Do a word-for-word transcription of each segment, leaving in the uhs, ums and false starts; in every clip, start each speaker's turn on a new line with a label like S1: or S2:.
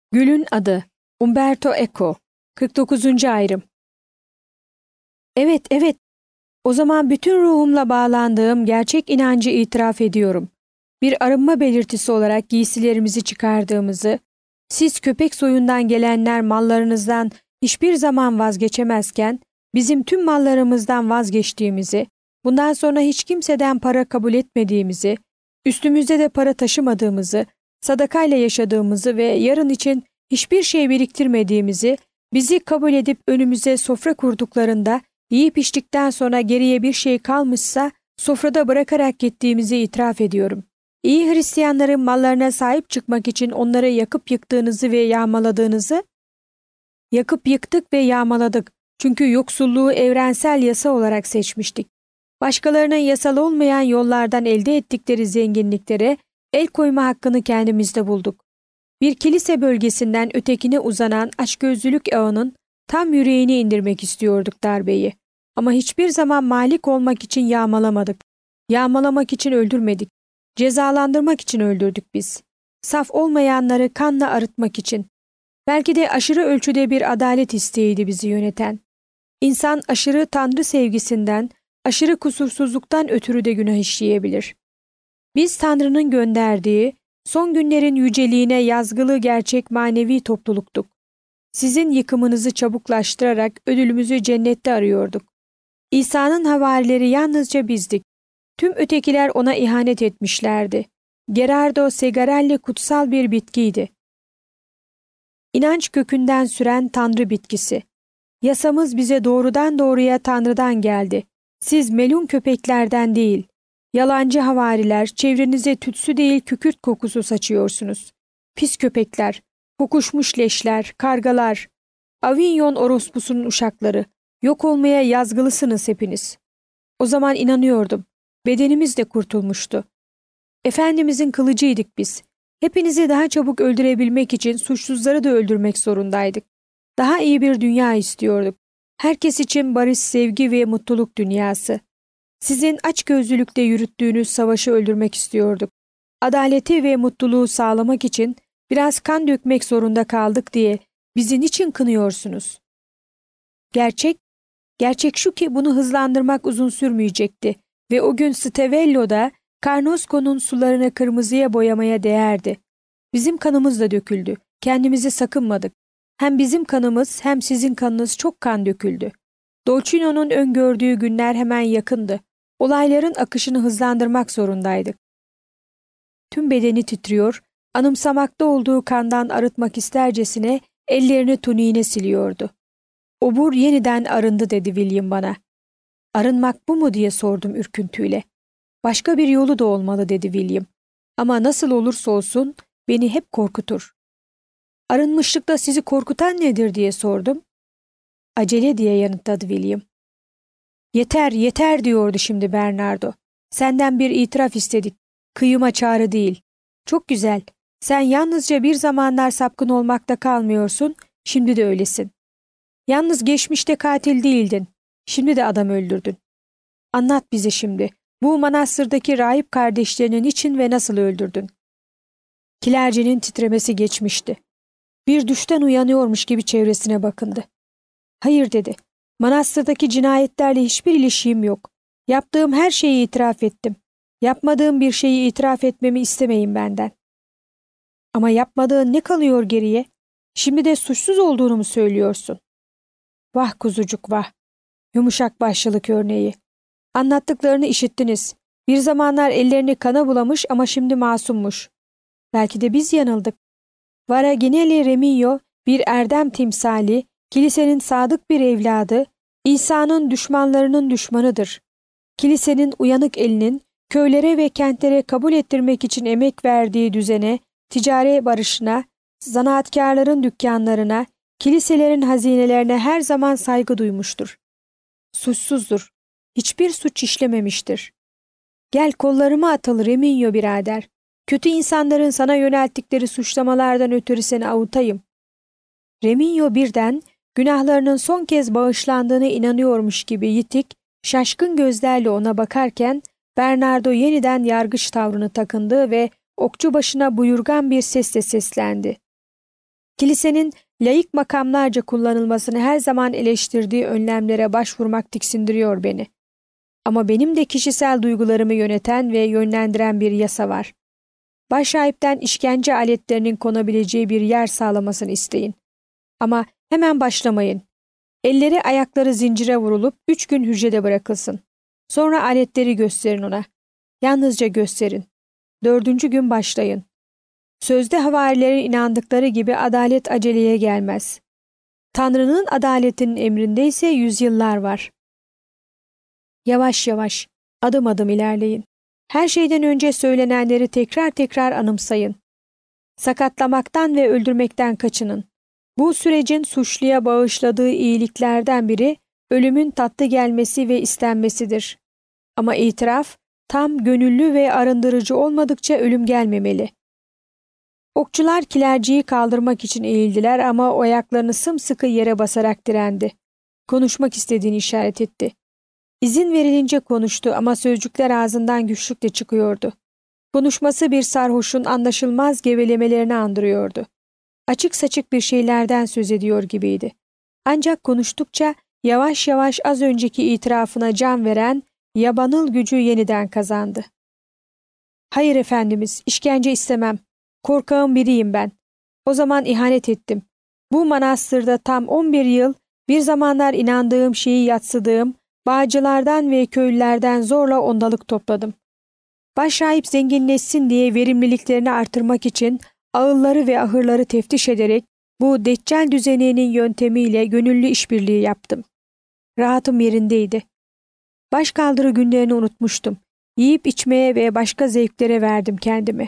S1: Gül'ün adı Umberto Eco. kırk dokuzuncu ayrım. Evet, evet. O zaman bütün ruhumla bağlandığım gerçek inancı itiraf ediyorum. Bir arınma belirtisi olarak giysilerimizi çıkardığımızı, siz köpek soyundan gelenler mallarınızdan hiçbir zaman vazgeçemezken, bizim tüm mallarımızdan vazgeçtiğimizi, bundan sonra hiç kimseden para kabul etmediğimizi, üstümüzde de para taşımadığımızı, sadakayla yaşadığımızı ve yarın için hiçbir şey biriktirmediğimizi, bizi kabul edip önümüze sofra kurduklarında, yiyip içtikten sonra geriye bir şey kalmışsa, sofrada bırakarak gittiğimizi itiraf ediyorum. İyi Hristiyanların mallarına sahip çıkmak için onları yakıp yıktığınızı ve yağmaladığınızı, yakıp yıktık ve yağmaladık. Çünkü yoksulluğu evrensel yasa olarak seçmiştik. Başkalarının yasal olmayan yollardan elde ettikleri zenginliklere el koyma hakkını kendimizde bulduk. Bir kilise bölgesinden ötekine uzanan açgözlülük ağının tam yüreğine indirmek istiyorduk darbeyi. Ama hiçbir zaman malik olmak için yağmalamadık. Yağmalamak için öldürmedik. Cezalandırmak için öldürdük biz. Saf olmayanları kanla arıtmak için. Belki de aşırı ölçüde bir adalet isteğiydi bizi yöneten. İnsan aşırı tanrı sevgisinden, aşırı kusursuzluktan ötürü de günah işleyebilir. Biz Tanrı'nın gönderdiği, son günlerin yüceliğine yazgılı gerçek manevi topluluktuk. Sizin yıkımınızı çabuklaştırarak ödülümüzü cennette arıyorduk. İsa'nın havarileri yalnızca bizdik. Tüm ötekiler ona ihanet etmişlerdi. Gerardo Segarelli kutsal bir bitkiydi. İnanç kökünden süren Tanrı bitkisi. Yasamız bize doğrudan doğruya Tanrı'dan geldi. Siz melun köpeklerden değil. Yalancı havariler, çevrenize tütsü değil kükürt kokusu saçıyorsunuz. Pis köpekler, kokuşmuş leşler, kargalar, Avignon orospusunun uşakları, yok olmaya yazgılısınız hepiniz. O zaman inanıyordum. Bedenimiz de kurtulmuştu. Efendimizin kılıcıydık biz. Hepinizi daha çabuk öldürebilmek için suçsuzları da öldürmek zorundaydık. Daha iyi bir dünya istiyorduk. Herkes için barış, sevgi ve mutluluk dünyası. Sizin açgözlülükle yürüttüğünüz savaşı öldürmek istiyorduk. Adaleti ve mutluluğu sağlamak için biraz kan dökmek zorunda kaldık diye bizi niçin kınıyorsunuz? Gerçek, gerçek şu ki bunu hızlandırmak uzun sürmeyecekti ve o gün Stavello'da Karnosco'nun sularını kırmızıya boyamaya değerdi. Bizim kanımız da döküldü. Kendimizi sakınmadık. Hem bizim kanımız hem sizin kanınız çok kan döküldü. Dolcino'nun öngördüğü günler hemen yakındı. Olayların akışını hızlandırmak zorundaydık. Tüm bedeni titriyor, anımsamakta olduğu kandan arıtmak istercesine ellerini tuniğine siliyordu. Obur yeniden arındı dedi William bana. Arınmak bu mu diye sordum ürküntüyle. Başka bir yolu da olmalı dedi William. Ama nasıl olursa olsun beni hep korkutur. Arınmışlıkta sizi korkutan nedir diye sordum. Acele diye yanıtladı William. Yeter, yeter diyordu şimdi Bernardo. Senden bir itiraf istedik. Kıyıma çağrı değil. Çok güzel. Sen yalnızca bir zamanlar sapkın olmakta kalmıyorsun, şimdi de öylesin. Yalnız geçmişte katil değildin. Şimdi de adam öldürdün. Anlat bize şimdi. Bu manastırdaki rahip kardeşlerinin için ve nasıl öldürdün? Kilercenin titremesi geçmişti. Bir düşten uyanıyormuş gibi çevresine bakındı. Hayır dedi. Manastırdaki cinayetlerle hiçbir ilişkim yok. Yaptığım her şeyi itiraf ettim. Yapmadığım bir şeyi itiraf etmemi istemeyin benden. Ama yapmadığın ne kalıyor geriye? Şimdi de suçsuz olduğunu mu söylüyorsun? Vah kuzucuk vah. Yumuşak başlılık örneği. Anlattıklarını işittiniz. Bir zamanlar ellerini kana bulamış ama şimdi masummuş. Belki de biz yanıldık. Varaginelli Remigio bir erdem timsali, kilisenin sadık bir evladı, İsa'nın düşmanlarının düşmanıdır. Kilisenin uyanık elinin köylere ve kentlere kabul ettirmek için emek verdiği düzene, ticari barışına, zanaatkarların dükkanlarına, kiliselerin hazinelerine her zaman saygı duymuştur. Suçsuzdur. Hiçbir suç işlememiştir. Gel kollarıma atıl Remigio birader. Kötü insanların sana yönelttikleri suçlamalardan ötürü seni avutayım. Remigio birden günahlarının son kez bağışlandığına inanıyormuş gibi yitik, şaşkın gözlerle ona bakarken Bernardo yeniden yargıç tavrını takındı ve okçu başına buyurgan bir sesle seslendi. Kilisenin laik makamlarca kullanılmasını her zaman eleştirdiği önlemlere başvurmak tiksindiriyor beni. Ama benim de kişisel duygularımı yöneten ve yönlendiren bir yasa var. Başrahipten işkence aletlerinin konabileceği bir yer sağlamasını isteyin. Ama hemen başlamayın. Elleri ayakları zincire vurulup üç gün hücrede bırakılsın. Sonra aletleri gösterin ona. Yalnızca gösterin. Dördüncü gün başlayın. Sözde havarilerin inandıkları gibi adalet aceleye gelmez. Tanrı'nın adaletinin emrinde ise yüzyıllar var. Yavaş yavaş, adım adım ilerleyin. Her şeyden önce söylenenleri tekrar tekrar anımsayın. Sakatlamaktan ve öldürmekten kaçının. Bu sürecin suçluya bağışladığı iyiliklerden biri ölümün tatlı gelmesi ve istenmesidir. Ama itiraf tam gönüllü ve arındırıcı olmadıkça ölüm gelmemeli. Okçular kilerciyi kaldırmak için eğildiler ama o ayaklarını sımsıkı yere basarak direndi. Konuşmak istediğini işaret etti. İzin verilince konuştu ama sözcükler ağzından güçlükle çıkıyordu. Konuşması bir sarhoşun anlaşılmaz gevelemelerini andırıyordu. Açık saçık bir şeylerden söz ediyor gibiydi. Ancak konuştukça yavaş yavaş az önceki itirafına can veren yabanıl gücü yeniden kazandı. "Hayır efendimiz, işkence istemem. Korkağın biriyim ben. O zaman ihanet ettim. Bu manastırda tam on bir yıl bir zamanlar inandığım şeyi yadsıdığım bağcılardan ve köylülerden zorla ondalık topladım. Başrahip zenginleşsin diye verimliliklerini artırmak için ağılları ve ahırları teftiş ederek bu deccal düzeninin yöntemiyle gönüllü işbirliği yaptım. Rahatım yerindeydi. Başkaldırı günlerini unutmuştum. Yiyip içmeye ve başka zevklere verdim kendimi.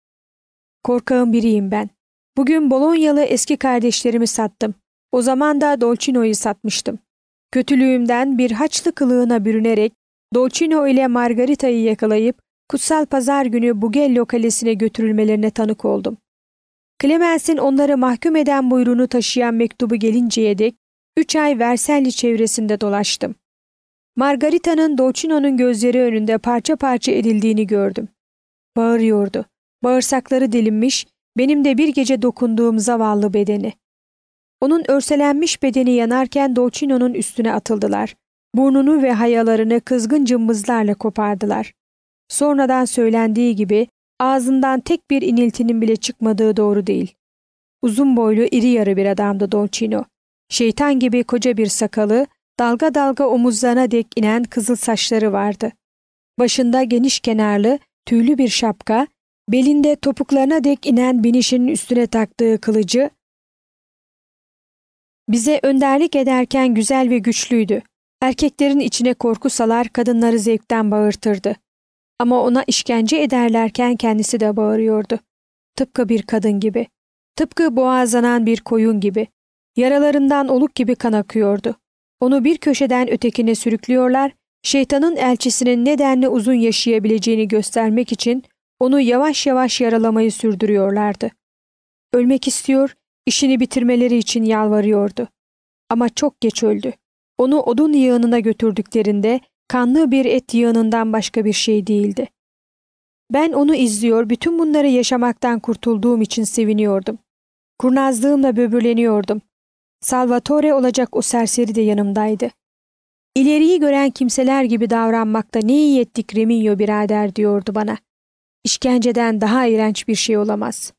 S1: Korkağın biriyim ben. Bugün Bolonyalı eski kardeşlerimi sattım. O zaman da Dolcino'yu satmıştım. Kötülüğümden bir haçlı kılığına bürünerek Dolcino ile Margarita'yı yakalayıp kutsal pazar günü Bugello Kalesi'ne götürülmelerine tanık oldum. Clemens'in onları mahkum eden buyruğunu taşıyan mektubu gelinceye dek üç ay Versailles çevresinde dolaştım. Margarita'nın Dolcino'nun gözleri önünde parça parça edildiğini gördüm. Bağırıyordu. Bağırsakları delinmiş, benim de bir gece dokunduğum zavallı bedeni. Onun örselenmiş bedeni yanarken Dolcino'nun üstüne atıldılar. Burnunu ve hayalarını kızgın cımbızlarla kopardılar. Sonradan söylendiği gibi ağzından tek bir iniltinin bile çıkmadığı doğru değil. Uzun boylu iri yarı bir adamdı Dolcino. Şeytan gibi koca bir sakalı, dalga dalga omuzlarına dek inen kızıl saçları vardı. Başında geniş kenarlı, tüylü bir şapka, belinde topuklarına dek inen binişinin üstüne taktığı kılıcı, bize önderlik ederken güzel ve güçlüydü. Erkeklerin içine korku salar, kadınları zevkten bağırtırdı. Ama ona işkence ederlerken kendisi de bağırıyordu. Tıpkı bir kadın gibi. Tıpkı boğazlanan bir koyun gibi. Yaralarından oluk gibi kan akıyordu. Onu bir köşeden ötekine sürüklüyorlar, şeytanın elçisinin nedenle uzun yaşayabileceğini göstermek için onu yavaş yavaş yaralamayı sürdürüyorlardı. Ölmek istiyor, işini bitirmeleri için yalvarıyordu. Ama çok geç öldü. Onu odun yığınına götürdüklerinde kanlı bir et yığınından başka bir şey değildi. Ben onu izliyor, bütün bunları yaşamaktan kurtulduğum için seviniyordum. Kurnazlığımla böbürleniyordum. Salvatore olacak o serseri de yanımdaydı. İleriyi gören kimseler gibi davranmakta ne iyi ettik Reminyo birader diyordu bana. İşkenceden daha iğrenç bir şey olamaz.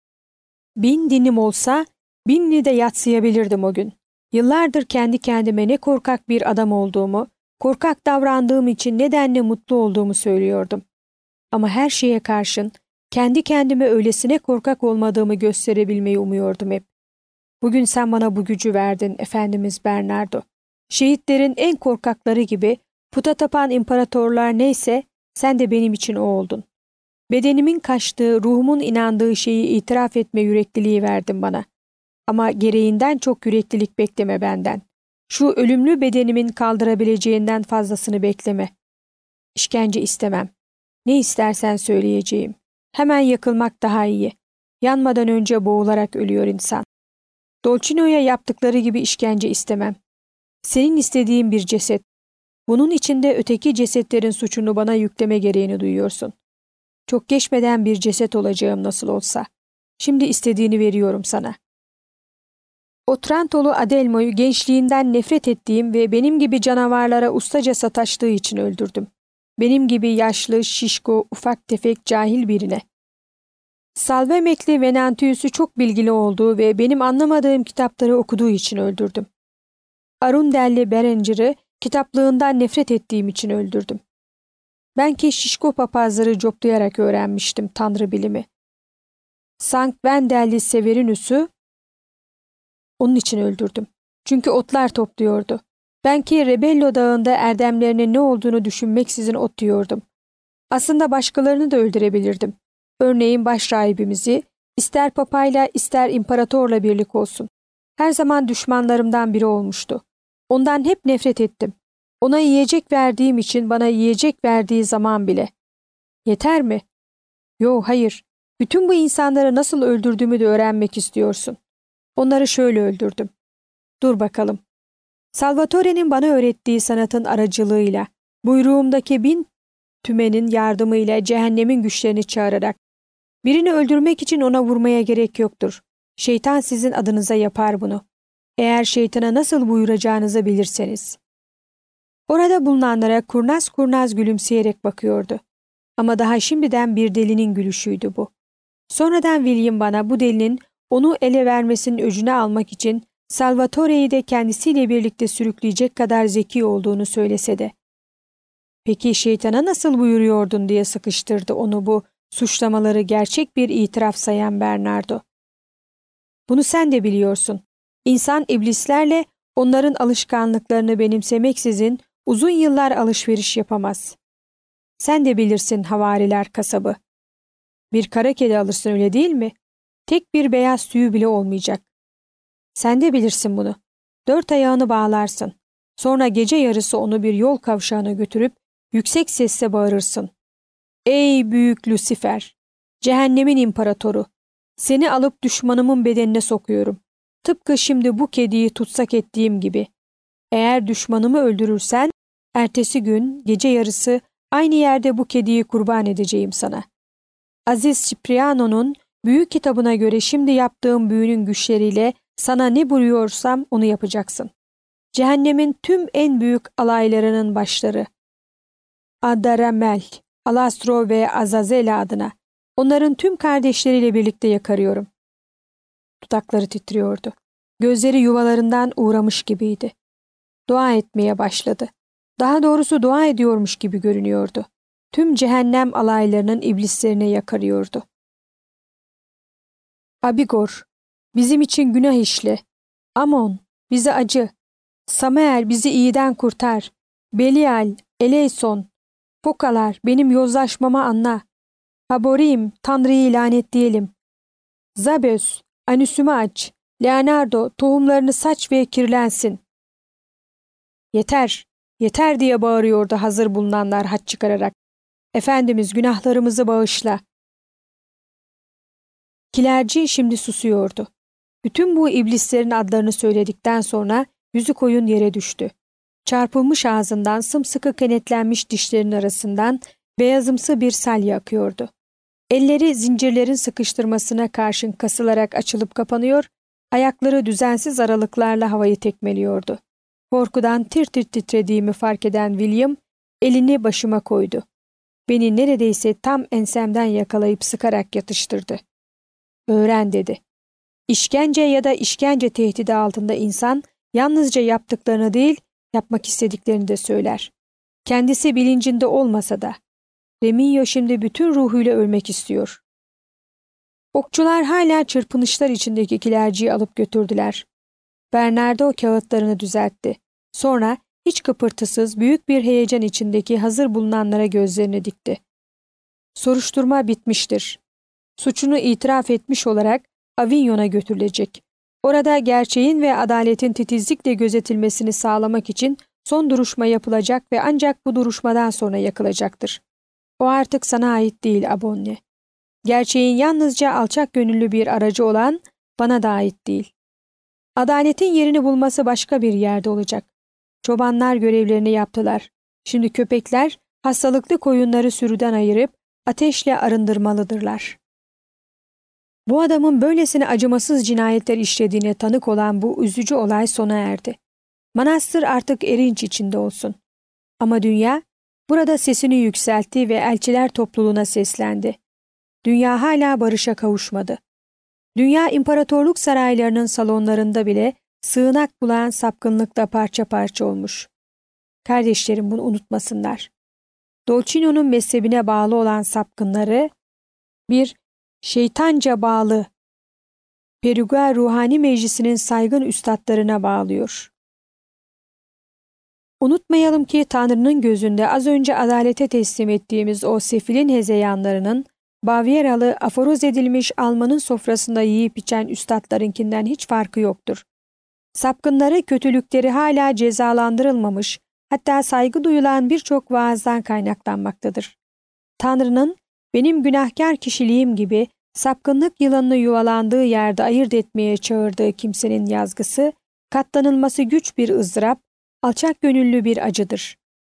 S1: Bin dinim olsa binini de yadsıyabilirdim o gün. Yıllardır kendi kendime ne korkak bir adam olduğumu, korkak davrandığım için nedenle mutlu olduğumu söylüyordum. Ama her şeye karşın kendi kendime öylesine korkak olmadığımı gösterebilmeyi umuyordum hep. Bugün sen bana bu gücü verdin Efendimiz Bernardo. Şehitlerin en korkakları gibi puta tapan imparatorlar neyse sen de benim için o oldun. Bedenimin kaçtığı, ruhumun inandığı şeyi itiraf etme yürekliliği verdin bana. Ama gereğinden çok yüreklilik bekleme benden. Şu ölümlü bedenimin kaldırabileceğinden fazlasını bekleme. İşkence istemem. Ne istersen söyleyeceğim. Hemen yakılmak daha iyi. Yanmadan önce boğularak ölüyor insan. Dolcino'ya yaptıkları gibi işkence istemem. Senin istediğin bir ceset. Bunun içinde öteki cesetlerin suçunu bana yükleme gereğini duyuyorsun. Çok geçmeden bir ceset olacağım nasıl olsa. Şimdi istediğini veriyorum sana. Otrantolu Adelmo'yu gençliğinden nefret ettiğim ve benim gibi canavarlara ustaca sataştığı için öldürdüm. Benim gibi yaşlı, şişko, ufak tefek, cahil birine. Salvemekli Venantius'u çok bilgili olduğu ve benim anlamadığım kitapları okuduğu için öldürdüm. Arundelli Berenger'ı kitaplığından nefret ettiğim için öldürdüm. Ben ki şişko papazları coplayarak öğrenmiştim tanrı bilimi. Sankt Vendelli Severinus'u onun için öldürdüm. Çünkü otlar topluyordu. Ben ki Rebello Dağı'nda erdemlerinin ne olduğunu düşünmeksizin ot yiyordum. Aslında başkalarını da öldürebilirdim. Örneğin başrahibimizi, ister papayla ister imparatorla birlik olsun. Her zaman düşmanlarımdan biri olmuştu. Ondan hep nefret ettim. Ona yiyecek verdiğim için bana yiyecek verdiği zaman bile. Yeter mi? Yo, hayır. Bütün bu insanları nasıl öldürdüğümü de öğrenmek istiyorsun. Onları şöyle öldürdüm. Dur bakalım. Salvatore'nin bana öğrettiği sanatın aracılığıyla, buyruğumdaki bin tümenin yardımıyla cehennemin güçlerini çağırarak, birini öldürmek için ona vurmaya gerek yoktur. Şeytan sizin adınıza yapar bunu. Eğer şeytana nasıl buyuracağınızı bilirseniz. Orada bulunanlara kurnaz kurnaz gülümseyerek bakıyordu. Ama daha şimdiden bir delinin gülüşüydü bu. Sonradan William bana bu delinin onu ele vermesinin öcünü almak için Salvatore'yi de kendisiyle birlikte sürükleyecek kadar zeki olduğunu söylese de. Peki şeytana nasıl buyuruyordun diye sıkıştırdı onu bu suçlamaları gerçek bir itiraf sayan Bernardo. Bunu sen de biliyorsun. İnsan iblislerle onların alışkanlıklarını benimsemeksizin uzun yıllar alışveriş yapamaz. Sen de bilirsin havariler kasabı. Bir kara kedi alırsın öyle değil mi? Tek bir beyaz tüyü bile olmayacak. Sen de bilirsin bunu. Dört ayağını bağlarsın. Sonra gece yarısı onu bir yol kavşağına götürüp yüksek sesle bağırırsın. Ey büyük Lucifer! Cehennemin imparatoru! Seni alıp düşmanımın bedenine sokuyorum. Tıpkı şimdi bu kediyi tutsak ettiğim gibi. Eğer düşmanımı öldürürsen, ertesi gün gece yarısı aynı yerde bu kediyi kurban edeceğim sana. Aziz Cipriano'nun büyük kitabına göre şimdi yaptığım büyünün güçleriyle sana ne buyuruyorsam onu yapacaksın. Cehennemin tüm en büyük alaylarının başları. Adaramel, Alastro ve Azazel adına. Onların tüm kardeşleriyle birlikte yakarıyorum. Dudakları titriyordu. Gözleri yuvalarından uğramış gibiydi. Dua etmeye başladı. Daha doğrusu dua ediyormuş gibi görünüyordu. Tüm cehennem alaylarının iblislerine yakarıyordu. Abigor, bizim için günah işle. Amon, bize acı. Samael, bizi iyiden kurtar. Belial, Eleyson, Fokalar, benim yozlaşmama anla. Haborim, Tanrı'yı lanetleyelim. Zabös, Anüsümü aç. Leonardo, tohumlarını saç ve kirlensin. Yeter, yeter diye bağırıyordu hazır bulunanlar haç çıkararak. Efendimiz günahlarımızı bağışla. Kilerci şimdi susuyordu. Bütün bu iblislerin adlarını söyledikten sonra yüzü koyun yere düştü. Çarpılmış ağzından sımsıkı kenetlenmiş dişlerin arasından beyazımsı bir salya akıyordu. Elleri zincirlerin sıkıştırmasına karşın kasılarak açılıp kapanıyor, ayakları düzensiz aralıklarla havayı tekmeliyordu. Korkudan tir tir titrediğimi fark eden William elini başıma koydu. Beni neredeyse tam ensemden yakalayıp sıkarak yatıştırdı. Öğren dedi. İşkence ya da işkence tehdidi altında insan yalnızca yaptıklarını değil, yapmak istediklerini de söyler. Kendisi bilincinde olmasa da. Remigio şimdi bütün ruhuyla ölmek istiyor. Okçular hala çırpınışlar içindeki kilerciyi alıp götürdüler. Bernardo kağıtlarını düzeltti. Sonra hiç kıpırtısız büyük bir heyecan içindeki hazır bulunanlara gözlerini dikti. Soruşturma bitmiştir. Suçunu itiraf etmiş olarak Avignon'a götürülecek. Orada gerçeğin ve adaletin titizlikle gözetilmesini sağlamak için son duruşma yapılacak ve ancak bu duruşmadan sonra yakılacaktır. O artık sana ait değil Abonne. Gerçeğin yalnızca alçak gönüllü bir aracı olan bana da ait değil. Adaletin yerini bulması başka bir yerde olacak. Çobanlar görevlerini yaptılar. Şimdi köpekler hastalıklı koyunları sürüden ayırıp ateşle arındırmalıdırlar. Bu adamın böylesine acımasız cinayetler işlediğine tanık olan bu üzücü olay sona erdi. Manastır artık erinç içinde olsun. Ama dünya burada sesini yükseltti ve elçiler topluluğuna seslendi. Dünya hala barışa kavuşmadı. Dünya imparatorluk saraylarının salonlarında bile sığınak bulan sapkınlıkla parça parça olmuş. Kardeşlerim bunu unutmasınlar. Dolcino'nun mezhebine bağlı olan sapkınları bir şeytanca bağlı Perugia Ruhani Meclisi'nin saygın üstadlarına bağlıyor. Unutmayalım ki Tanrı'nın gözünde az önce adalete teslim ettiğimiz o sefilin hezeyanlarının Bavyeralı aforoz edilmiş Alman'ın sofrasında yiyip içen üstadlarınkinden hiç farkı yoktur. Sapkınları, kötülükleri hala cezalandırılmamış, hatta saygı duyulan birçok vaazdan kaynaklanmaktadır. Tanrı'nın benim günahkar kişiliğim gibi sapkınlık yılanını yuvalandığı yerde ayırt etmeye çağırdığı kimsenin yazgısı, katlanılması güç bir ızdırap, alçak gönüllü bir acıdır.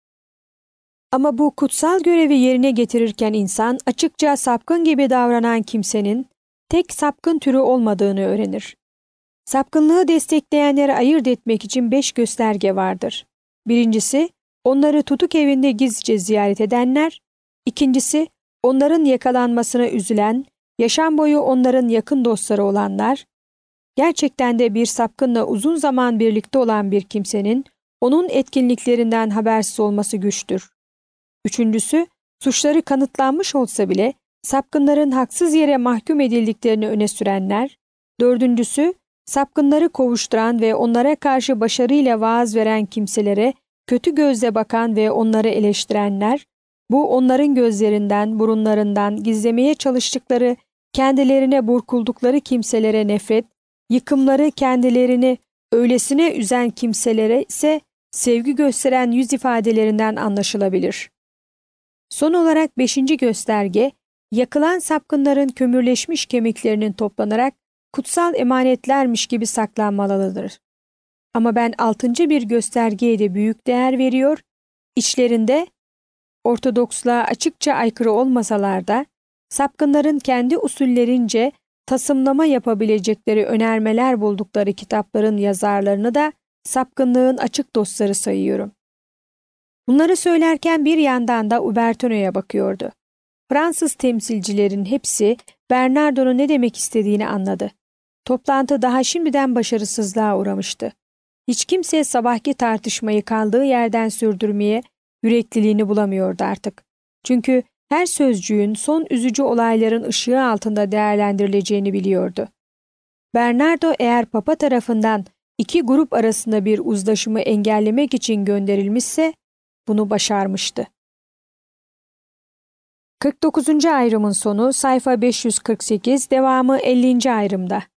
S1: Ama bu kutsal görevi yerine getirirken insan açıkça sapkın gibi davranan kimsenin tek sapkın türü olmadığını öğrenir. Sapkınlığı destekleyenleri ayırt etmek için beş gösterge vardır. Birincisi, onları tutuk evinde gizlice ziyaret edenler. İkincisi, onların yakalanmasına üzülen, yaşam boyu onların yakın dostları olanlar. Gerçekten de bir sapkınla uzun zaman birlikte olan bir kimsenin onun etkinliklerinden habersiz olması güçtür. Üçüncüsü, suçları kanıtlanmış olsa bile sapkınların haksız yere mahkum edildiklerini öne sürenler. Dördüncüsü, sapkınları kovuşturan ve onlara karşı başarıyla vaaz veren kimselere kötü gözle bakan ve onları eleştirenler. Bu onların gözlerinden, burunlarından gizlemeye çalıştıkları, kendilerine burkuldukları kimselere nefret, yıkımları kendilerini öylesine üzen kimselere ise sevgi gösteren yüz ifadelerinden anlaşılabilir. Son olarak beşinci gösterge, yakılan sapkınların kömürleşmiş kemiklerinin toplanarak kutsal emanetlermiş gibi saklanmalıdır. Ama ben altıncı bir göstergeye de büyük değer veriyor, içlerinde Ortodoksluğa açıkça aykırı olmasalar da sapkınların kendi usullerince tasımlama yapabilecekleri önermeler buldukları kitapların yazarlarını da sapkınlığın açık dostları sayıyorum. Bunları söylerken bir yandan da Ubertino'ya bakıyordu. Fransız temsilcilerin hepsi Bernardo'nun ne demek istediğini anladı. Toplantı daha şimdiden başarısızlığa uğramıştı. Hiç kimse sabahki tartışmayı kaldığı yerden sürdürmeye yürekliliğini bulamıyordu artık. Çünkü her sözcüğün son üzücü olayların ışığı altında değerlendirileceğini biliyordu. Bernardo eğer Papa tarafından iki grup arasında bir uzlaşımı engellemek için gönderilmişse bunu başarmıştı. kırk dokuzuncu ayrımın sonu sayfa beş yüz kırk sekiz, devamı ellinci ayrımda.